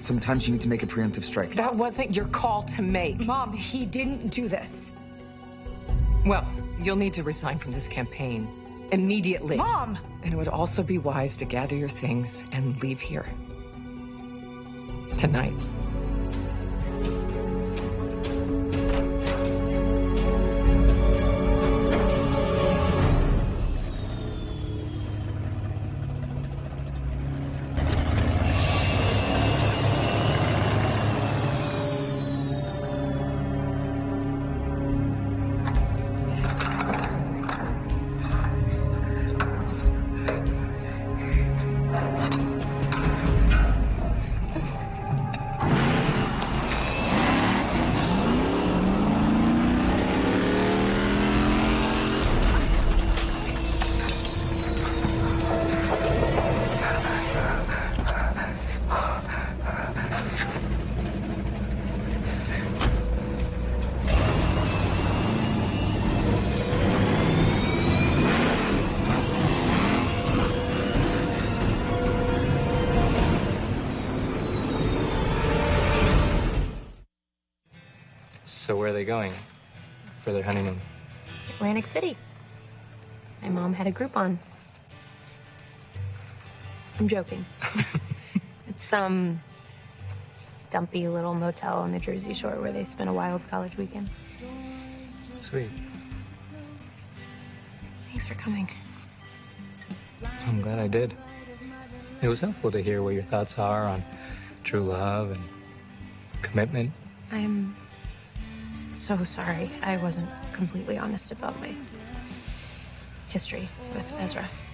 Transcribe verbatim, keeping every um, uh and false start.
Sometimes you need to make a preemptive strike. That wasn't your call to make. Mom, he didn't do this. Well, you'll need to resign from this campaign immediately. Mom! And it would also be wise to gather your things and leave here. Tonight. So where are they going for their honeymoon? Atlantic City. My mom had a Groupon. I'm joking. It's some dumpy little motel on the Jersey Shore where they spent a wild college weekend. Sweet. Thanks for coming. I'm glad I did. It was helpful to hear what your thoughts are on true love and commitment. I'm so sorry I wasn't completely honest about my history with Ezra.